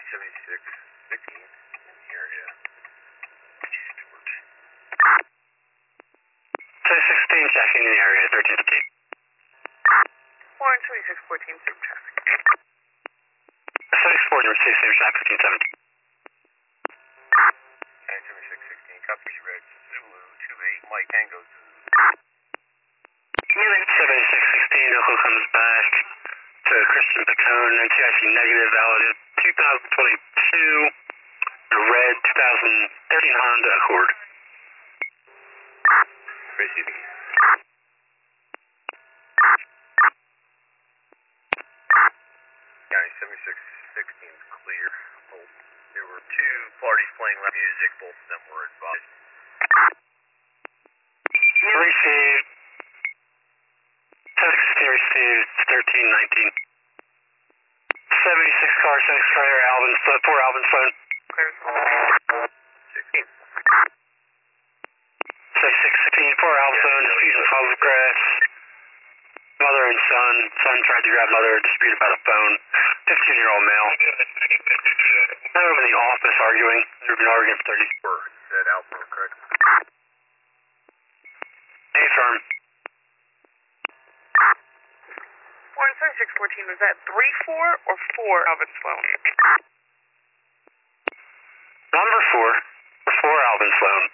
7616 in the area. Stewart. 7616 checking in the area, 1315. Warren 7614, same traffic. 7614, receive same traffic, 1517. And 7616, copy red, Zulu 28, Mike Tango Zulu. 7616, Echo comes back to Christian Pacone, NTIC negative, valid 2022, the red 2013 Honda Accord. Receiving. County 7616 is clear. Oh, there were two parties playing loud music, both of them were advised. Received. 7616 received, 1319. 76 car, 6 trailer, Alvin's, 4 Alvin's phone. Clear. 16. 7616, 4 Alvin's phone, dispute in photographs. Mother and son. Son tried to grab mother, dispute about a phone. 15-year-old male. They're over in the office arguing. They've been arguing for 30. Said Alpha, correct? A firm. Warren 7614, was that 3-4 or 4 Alvin's phone? Number 4, or 4 Alvin's phone.